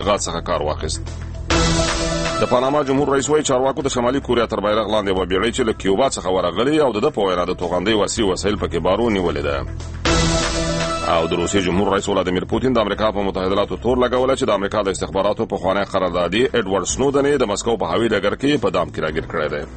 تبلیغات څخه کار واخیست. د پاناما جمهور رئیس وایي چارواکو د شمالي کوریا تر بیرغ لاندې یوه بیړۍ چې له کیوبا څخه ورغلې او د په وینا د توغندۍ وسیع وسایل پکې بارو نیولې ده. او د روسیې جمهور رئیس ولادیمیر پوتین د امریکا په متحده ایالاتو تور لګوله چې د امریکا د استخباراتو پخوانی قراردادي ایډورډ سنودن د مسکو په هوایي ډګر کې په دام کې راګیر کړی دی.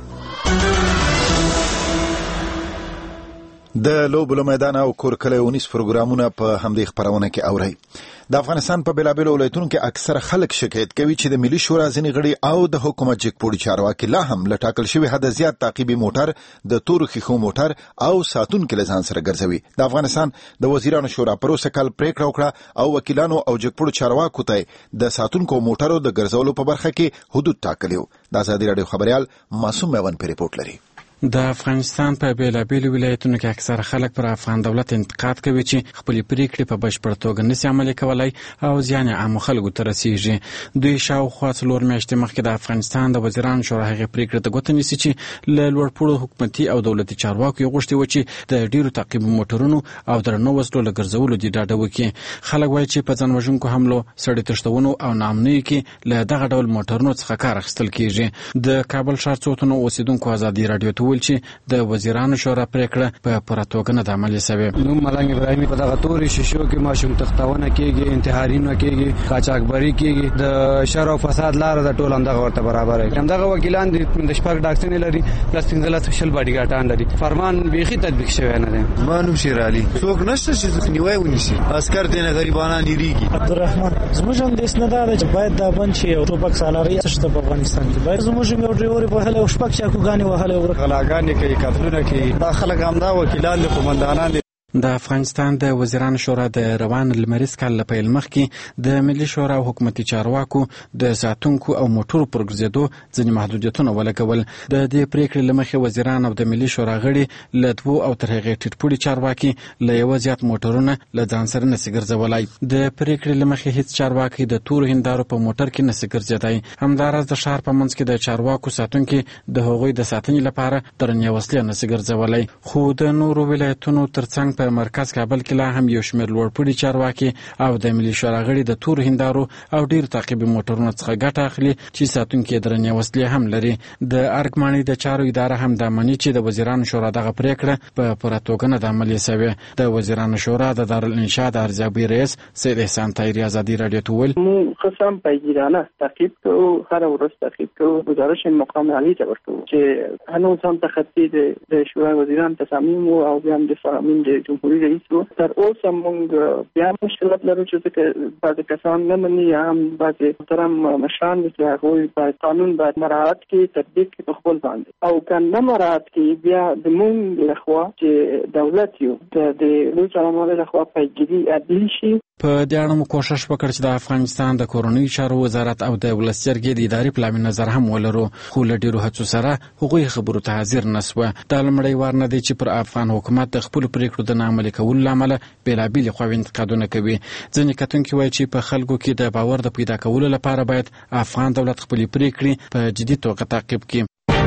د لوبو میدان او کورکلي اونیس پروګرامونه په همدې خبرونه کې اوري. د افغانستان په بېلابېلو ولایتونو کې اکثره خلک شکایت کوي چې د ملي شورا ځینې غړي او د حکومت جګپوړي چارواکي لا هم له ټاکل شوي حد زیات تعقیبي موټر د تورو ښیښو موټر او ساتونکي له ځان سره ګرځوي. د افغانستان د وزیرانو شورا پروسه کال پریکړه وکړه او وکیلانو او جګپوړو چارواکو ته د ساتونکو موټرو د ګرځولو په برخه کې حدود ټاکلي وو. د ازادي راډیو خبريال معصوم میوند په ریپورت لري. د افغانستان په بیلابېلو ولایتونو کې اکثره خلک پر افغان دولت انتقاد کوي چې خپلې پریکړې په بشپړ توګه نشي عملي کولای او زیان عام خلکو ته رسیږي. دوی شاوخوا 4 میاشتې مخکې د افغانستان د وزیرانو شورا هغې پریکړې ته ګوته نیسي چې له لوړپوړو حکومتي او دولتي چارواکو یې غوښتي وه چې د ډېرو تعقیبي موټرونو او درنو وسلو له ګرځولو دې ډاډه وکړي. خلک وایي چې په ځان وژونکو حملو، سړي تښتونو او ناامنیو کې له دغه ډول موټرونو څخه کار اخیستل کېږي. د کابل ښار څو تنو اوسېدونکو ازادي راډیو ته وویل چې د وزیرانو شورا پریکړه په پوره توګه نه ده عملي شوې. نوم ملنګ ابراهیمي په دغه تورې شیشو کې ماشوم تختونه کېږي، انتحارونه کېږي، قاچاقبري کېږي، د شر او فساد لاره د ټول همدغه ورته برابر دي. همدغه وکیلان د شپږ ډاکټرین لري، پلس 15 شل باډي ګارډان لري. فرمان بیخي تطبیق شوی نه دی. مانو شیر علي څوک نشته چې نیوي ونیسي. عسكر دینه غریبانان لريږي. عبدالرحمن زموږ هم د اسناد چې باید د بند شي او ټوپک سالاري څه په افغانستان کې باید زموږ یو ډریور په هله او شپږ چاکوګانی وهله غلاګانې کوي، کفلونه کوي. دا خلک همدا وکیلان له قومندانان. د افغانستان د وزیرانو شورا د روان لمریز کال له پیل مخکې د ملي شورا او حکومتي چارواکو د ساتونکو او موټرو پر ګرځېدو ځینې محدودیتونه ولګول. د دې پریکړې له مخې وزیران او د ملي شورا غړي له 2 او تر هغې ټیټپوړي چارواکي له یوه زیات موټرونه له ځان سره نسي ګرځولی. د پریکړې له مخې هیڅ چارواکي د تورو هندارو په موټر کې نسي ګرځېدی. همداراز د ښار په منځ کې د چارواکو ساتونکي د هغوی د ساتنې لپاره درنې وسلې نسي ګرځولی. خو د نورو ولایتونو ترڅنګ په مرکز کابل کې لا هم یو شمېر لوړپوړي چارواکي او د ملي شورا غړي د تورو هندارو او ډېرو تعقیبي موټرونو څخه ګټه اخلي چې ساتونکي یې درنې وسلې هم لري. د ارګماني د چارو اداره هم دا مني چې د وزیرانو شورا دغه پریکړه په پوره توګه نه ده عملي شوې. د وزیرانو شورا د دارالانشا د ارزیابي رئیس سید احسان طاهري ازادي راډیو ته وویل قسم پیگیرانه تعقیب کوو، هر ورځ تعقیب کوو. گزارش مقام عالی ته ورکوو چې هنوز هم تخطی د شورا وزیران تصامیم او بیا هم د فرامین د جمهوریت تر اوسه موږ بیا مشکلات لرو چې بعضې کسان نه مني یا هم بعضې محترم مشران چې هغوی باید قانون باید مراعات کړي، تطبیق کړي په خپل باندې، او که نه مراعات کړي بیا د موږ لخوا چې دولت یو د لوی څارنوالۍ لخوا پیگیري عدلي شي. په دې اړه مو کوښښ وکړ چې د افغانستان د کورنیو چارو وزارت او د ولس جرګې د ادارې پلان نظر هم ولرو، خو له ډېرو هڅو سره هغوی خبرو ته حاضر نه سوه. دا لومړی وار نه دی چې پر افغان حکومت د خپلو پریکړو د نه عملي کولو له امله بېلابېلې خواوې انتقادونه کوي. ځینې کتونکي وایي چې په خلکو کې د باور د پیدا کولو لپاره باید افغان دولت خپلې پریکړې په جدي توګه تعقیب کړي.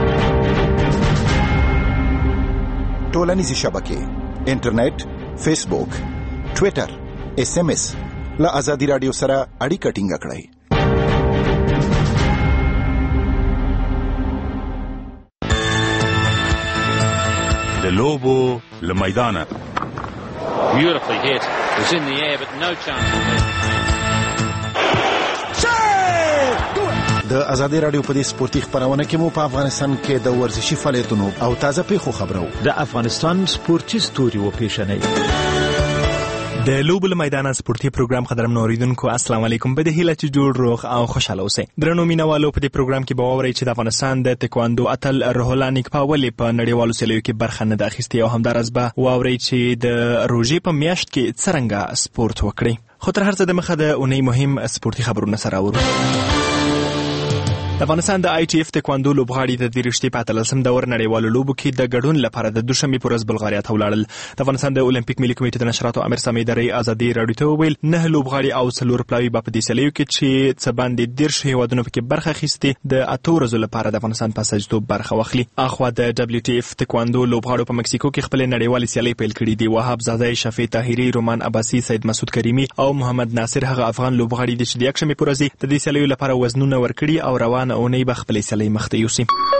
ټولنیزې شبکې، انټرنیټ، فیسبوک، ټویټر، SMS له ازادي راډیو سره اړیکه ټینګه کړئ. د لوبو له میدانه Beautifully hit. It was in the air but no chance of it. د ازادي راډیو په دې سپورتي خبرونه کې مو په افغانستان کې د ورزشي فعالیتونو او تازه پیښو خبرو. د افغانستان سپورتي ستوري و پیښنې د لوبو له میدانه سپورتي پروګرام قدرمنو اوریدونکو السلام علیکم. به د هیله چې جوړ روغ او خوشاله اوسئ. درنو مینوالو، په دې پروګرام کې به واورئ چې د افغانستان د تکواندو اتل روح الله نیکپا ولې په نړیوالو سیالیو کې برخه نه ده اخیستې، او همداراز به واورئ چې د روژې په میاشت کې څرنګه سپورت وکړئ. خو تر هر څه د مخه د اونۍ مهم سپورتي خبرونه سره اورو. د افغانستان د آی ټی اف تکواندو لوبغاړي د 23 په 13 دور نړیوالو لوبو کې د ګډون لپاره د دوشنبه په ورځ بلغاریا ته ولاړل. د افغانستان د اولمپیک ملي کمیټې د نشراتو امیر سامي درې ازادي راډیو ته وویل 9 لوبغاړي او 4 پلاوي په دې سیالیو کې چې څه باندې 10 هیوادونو پکې برخه اخیستې د 8 ورځو لپاره د افغانستان په سجدو برخه واخلي. اخوا د دبليو ټي اف تکواندو لوبغاړو په مکسیکو کې خپل نړیوالې سیالۍ پیل کړې دي. وهاب زاده، شفیع طاهري، رومان عباسي، سید مسعود کریمي او محمد ناصر هغه افغان لوبغاړي دي چې د یکشنبه په ورځ د دې سیالیو لپاره وزنونه ورکړي او روانه اونۍ به خپل سیالۍ مخته یوسي.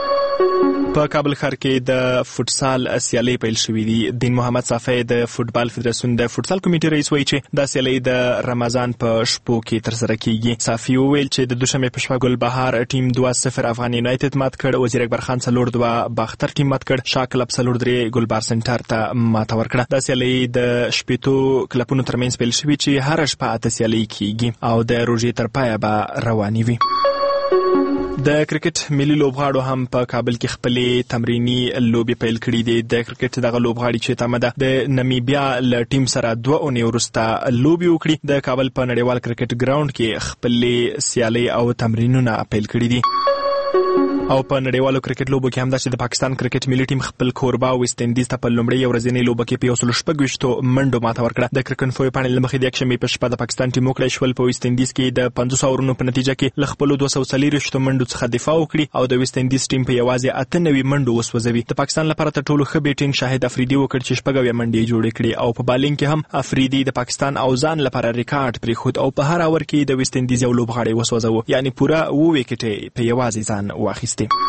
په کابل ښار کې د فوتسال سیالۍ پیل شوې دي. دین محمد صافی د فوتبال فدراسیون د فوتسال کمیټې رئیس وایي چې دا سیالۍ د رمضان په شپو کې ترسره کیږي. صافی وویل چې د دوشنبه په شپه ګلبهار ټیم 2-0 افغان یونایتډ مات کړ، وزیر اکبر خان 4-2 باختر ټیم مات کړ، شاه کلب 4-3 ګلبهار سنټر ته ماته ورکړه. دا سیالۍ د شپېتو کلبونو ترمنځ پیل شوې چې هر شپه 8 سیالۍ کیږي او د روژې تر پایه به روانې وي. د کرکټ ملي لوبغاړو هم په کابل کې خپلې تمرینی لوبې پیل کړې دي. د کرکټ دغه لوبغاړي چې تمه ده د نمیبیا له ټیم سره 2 اونۍ وروسته لوبې وکړي. د کابل په نړیوال کرکټ ګراوند کې خپلې سیالۍ او تمرینونه پیل کړي دي. او په نړیوالو کرکټ لوبو کې هم دا چې د پاکستان کرکټ ملي ټیم خپل کوربا ویسټ انډیز ته په لومړۍ ورځنۍ لوبه کې په 126 منډو ماته ورکړه. د کرکټ انفو پانل مخې د یکشنبه په شپه د پاکستان ټیم وکړای شول په ویسټ انډیز کې د 500 اورونو په نتیجه کې ل خپل 240 منډو څخه دفاع وکړي او د ویسټ انډیز ټیم په یوازې 98 منډو وسوځوي. د پاکستان لپاره تر ټولو ښه بیټینګ شاهد افریدي وکړ چې شپږ منډې جوړې کړې او په بالینګ کې هم افریدي د پاکستان او ځان لپاره ریکارډ پریښود او په هر اور کې د ویسټ انډیز یو لوبغاړی وسوځاوه، یعنی پوره 2 وکټې په یوازې ځان واخیستې.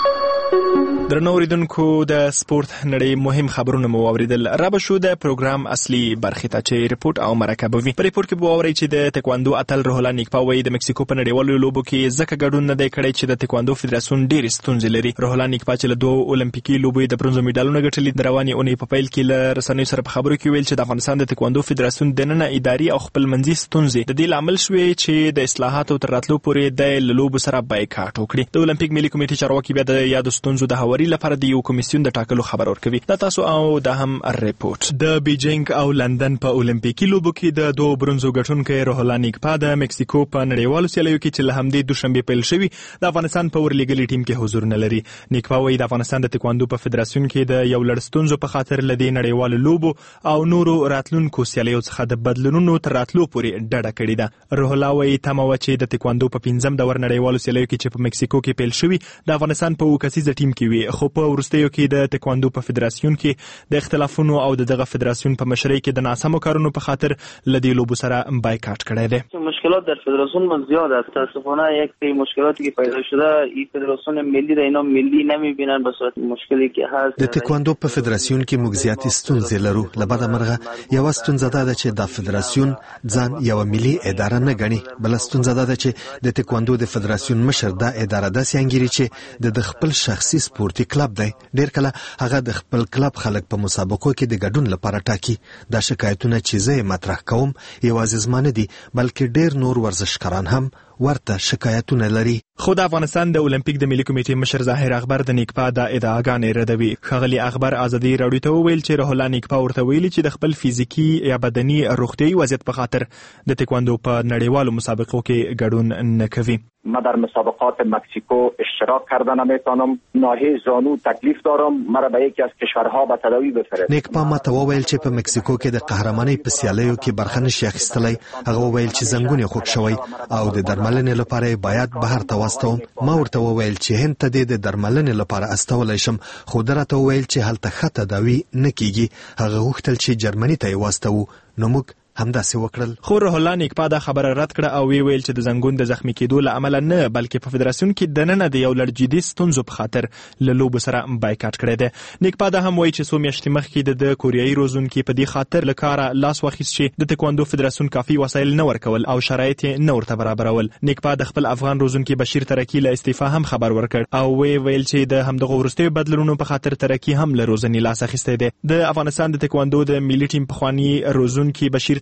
درنو اوریدونکو د سپورت نړۍ مهم خبرونه مو واوریدل. را به شو د پروګرام اصلي برخې ته چې ریپورت او مرکه وي. په ریپورت کې به واورئ چې د تکواندو اتل روح الله نیکپا وایي د مکسیکو په نړیوالو لوبو کې ځکه ګډون نه دی کړی چې د تکواندو فدراسیون ډېرې ستونزې لري. روح الله نیکپا چې له 2 اولمپیکي لوبو د برونزو میډالونه ګټلي، د روانې اونۍ په پیل کې له رسنیو سره په خبرو کې ویل چې د افغانستان د تکواندو فدراسیون دننه اداري او خپلمنځي ستونزې د دې لامل شوې چې د اصلاحاتو تر راتلو پورې د لوبو سره بایکاټ وکړي. د اولمپیک ملي کمیټې چارواکي بیا د یادو ستونزو د هواري لپاره د یو کمیسیون د ټاکلو خبر ورکوي. دا تاسو او د هم ریپورت. د بیجینګ او لندن په اولمپیکي لوبو کې د 2 برونزو ګټونکي روح الله نیکپا د مکسیکو په نړیوالو سیالیو کې چې له همدې دوشنبه پیل شوی د افغانستان په ورلېګلي ټیم کې حضور نه لري. نیکپا وایي د افغانستان د تکواندو په فدراسیون کې د یو لړ ستونزو په خاطر لدی نړیوالو لوبو او نورو راتلونکو سیالیو څخه د بدلونونو تر راتلو پورې ډډه کړې ده. روح الله وایي تمه و چې د تکواندو په 5م دور نړیوالو سیالیو کې چې په مکسیکو کې پیل شوی د افغانستان په وکسیزه ټیم کې وي، خو په ورستیو کې د تکواندو په فدراسیون کې د اختلافونو او دغه فدراسیون په مشرۍ کې د ناسمو کارونو په خاطر لدی لوبو سره بایکاټ کړی دی. مشکلات در فدراسیون من زیاد است. متاسفانه یک سری مشکلاتی که پیدا شده این فدراسیون ملی را اینا ملی نمیبینن به صورت مشکلی که هست. د تکواندو په فدراسیون کې موږ زیات ستونزې لرو. لبعد مرغه یو ستونزه ده چې د فدراسیون ځان یو ملی اداره نه ګڼي، بل ستونزه ده چې د تکواندو د فدراسیون مشر د اداره داسې انګیري چې د خپل شخصي سپورتي کلب دی. ډیر کله هغه د خپل کلب خلک په مسابقو کې د ګډون لپاره ټاکي. دا شکایتونه چې زه مطرح کوم یوازې زما نه دي، بلکې ډیر نور ورزشکاران هم ورته شکایتونه لري. خو د افغانستان د اولمپیک د ملي کمیټې مشر ظاهر اخبار د نیکپا د ادعاګانې ردوي. ښاغلي اخبار ازادي راډیو ته وویل چې روح الله نیکپا ورته ویلي چې د خپل فزیکی یا بدني روغتیايي وضعیت په خاطر د تکواندو په نړیوالو مسابقو کې ګډون نه کوي. من در مسابقات مکسیکو اشتراک کرده نمیتونم، ناحیه زانو تکلیف دارم، مرا به یکی از کشورها به تداوی بفرست. نیکپا ماته وویل چې په مکسیکو کې د قهرمانۍ په سیالیو کې برخه نشي اخیستلی. هغه وویل چې زنګون یې خوږ شوی او د درملنې لپاره باید بهر ته واستوم. ما ورته وویل چې هند ته د درملنې لپاره استولی شم، خو درته وویل چې هلته ښه تداوی نه کیږي. هغه غوښتل چې جرمني ته یې واستوو، نو موږ همداسې وکړل. خو روح الله نیکپا دا خبره رد کړه او ویل چې د زنګون د زخمی کېدو له امله نه، بلکې په فدراسیون کې دننه د یو لړ جدي ستونزو په خاطر له لوبو سره بایکاټ کړی دی. نیکپا دا هم وایي چې څو میاشتې مخکې د کوریایي روزونکي په دې خاطر له کاره لاس واخیست چې د تکواندو فدراسیون کافي وسایل نه ورکول او شرایط یې نه ورته برابرول. نیکپا د خپل افغان روزونکي بشیر ترکی له استعفا هم خبر ورکړ او ویل چې د همدغه وروستیو بدلونونو په خاطر ترکی هم له روزنې لاس اخیستی دی. د افغانستان د تکواندو د ملي ټیم پخوانی روزونکي بشیر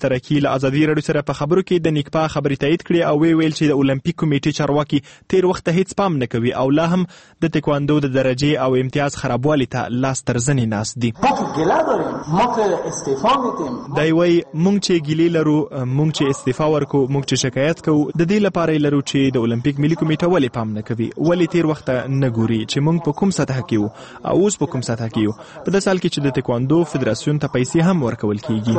اشتراکي له ازادي راډیو سره په خبرو کې د نیکپا خبرې تایید کړې او ویل چې د اولمپیک کمیټې چارواکي تیر وخت هیڅ پام نه کوي او لا هم د تکواندو د درجه او امتیاز خرابوالي ته لاس تر زنې ناست دي. دا وایي مونږ چې ګیلې لرو، مونږ چې استعفا ورکو، مونږ چې شکایت کوو، د دې لپاره لرو چې د اولمپیک ملي کمیټه ولې پام نه کوي، ولې تیر وخت نه ګوري چې مونږ په کوم سطح کې یو او اوس په کوم سطح کې یو. په دې سال کې چې د تکواندو فدراسیون ته پیسې هم ورکول کیږي.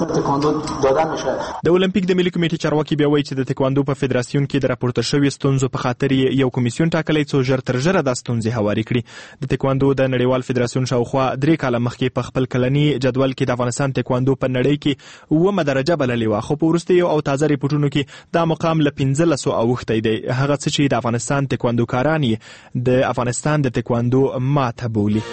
د اولمپیک د ملي کمیټې چارواکي بیا وایي چې د تکواندو په فدراسیون کې د راپورته شوی ستونزو په خاطر یو کمیسیون ټاکلی څو ژر تر ژره دا ستونزې هوارې کړي. د تکواندو د نړیوال فدراسیون شاوخوا 3 کاله مخکې په خپل کلني جدول کې د افغانستان تکواندو په نړۍ کې 9مه درجه بللې وه، خو په وروستیو او تازه ریپورټونو کې دا مقام له 15 اوښتی دی. هغه څه چې د افغانستان تکواندوکاران د افغانستان د تکواندو ماته بولي.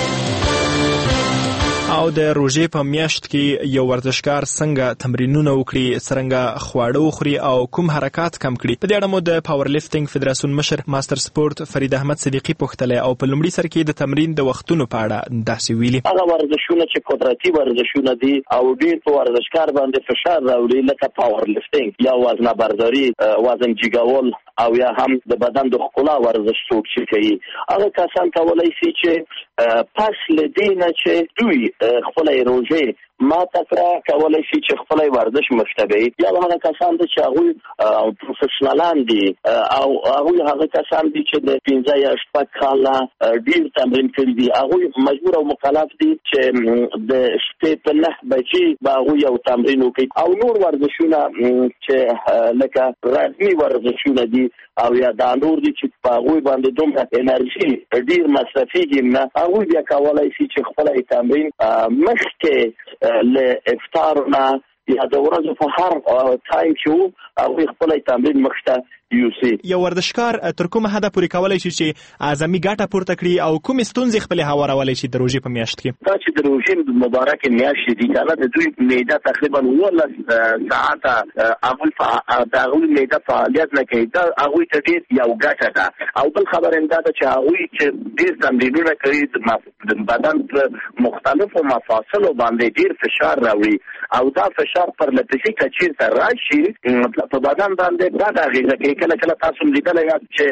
او د روژې په میاشت کې یو ورزشکار څنګه تمرینونه وکړي، څرنګه خواړه وخوري او کوم حرکات کم کړي. په دې اړه مو د پاور لیفټینګ فدراسیون مشر ماستر سپورت فرید احمد صدیقي پوښتلی او په لومړي سر کې د تمرین د وختونو په اړه داسې ویلي. هغه ورزشونه چې قدرتي ورزشونه دي او ډېر په ورزشکار باندې فشار راوړي، لکه پاور لیفټینګ یا وزنه برداري، وزن جګول او یا هم د بدن د ښکلا ورزش څوک چې کوي، هغه کسان کولی شي چې پس له دې نه چې دوی خپله روژې ما تکرا کولی شي چې خپل ورزش مشتبه یا هغه کسان چې هغه پروفیشنالان دي او هغه کسان دي چې د 15 یا 16 کاله ډیر تمرین کړی دي، هغه مجبور او مکلف دي چې د شپې په 9 بجې هغه یو تمرین وکړي. او نور ورزشونه چې لکه رزمي ورزشونه دي او یا دا نور دي چې په هغه باندې دومره انرژي ډیر مصرفيږي، نه هغه بیا کولی شي چې خپل تمرین مخکې له افطارنا یا د ورځې په هر ټایم کې هغه خپل تمرین مخته یوسي. یو ورزشکار تر کومه حده پورې کولی شي چې اعظمي ګټه پورته کړي او کومې ستونزې خپلې هوارولی شي د روژې په میاشت کې؟ دا چې د روژې مبارکې میاشت دي کنه، د دوی معده تقریبا 19 ساعته هغه معده فعالیت نه کوي، دا هغه ته ډېر یو ګټه ده. او بل خبر هم دا ده چې هغه چې ډېر تمرینونه کوي د بدن په مختلفو مفاصلو باندې ډېر فشار راوړي او دا فشار پر لپسې کچیر ته راشي په بدن باندې بد اغېزه کوي. کله کله تاسو لیدلی یاست چې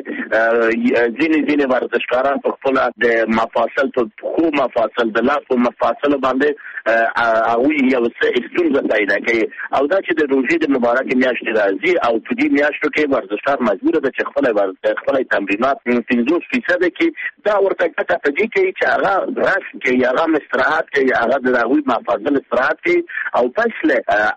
ځینې ورزشکاران په خپل د مفاصل په خو مفاصل د لاس په مفاصل باندې هغوی یو څه ستونزه پیدا کوي. او دا چې د روژې د مبارکې میاشتې راځي او په دې میاشتو کې ورزشکار مجبور ده چې خپل تمرینات 50% کې دا ورته ګټه په دې کوي چې هغه رست کوي، هغه استراحت کوي، هغه د هغوی مفاصل استراحت کوي او پس له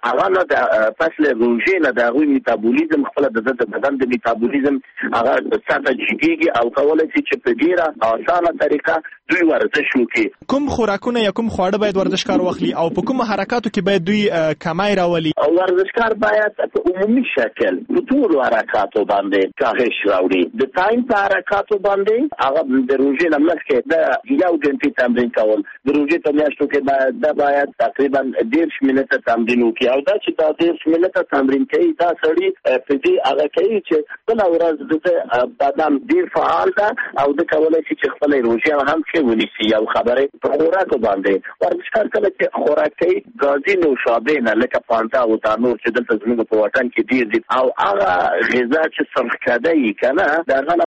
روژې نه د هغوی میتابولیزم خپل د بدن د میتابولیزم هغه ساته جګیږي او کولی شي چې په ډېره اسانه طریقه دوی ورزش وکړي. کوم خوراکونه یا کوم خواړه باید ورزشکار واخلي او په کوم حرکاتو کې باید دوی کمای راولي؟ ورزشکار باید په عمومي شکل په ټول حرکاتو باندې کاهش راوړي. د ټایم په حرکاتو باندې هغه د روژې نه مخکې د 1 غنټې تمرین کول، د روژې په میاشتو کې باید تقریبا 10 منټه تمرین وکړي. او دا چې دا 10 منټه تمرین کوي دا سړی په دې هغه کوي چې بل ورځ د بدن ډیر فعال ده او د کولی شي چې خپل روژې هم ښه ونیسي. یو خبره په خوراکو باندې ورزشکار کله چې خوراک کوي ګازي نوشابې نه لکه فانټا او دا نور چې دلته زموږ په وطن کې ډیر دي او هغه غذا چې سرخ کده یې که نه د هغه نه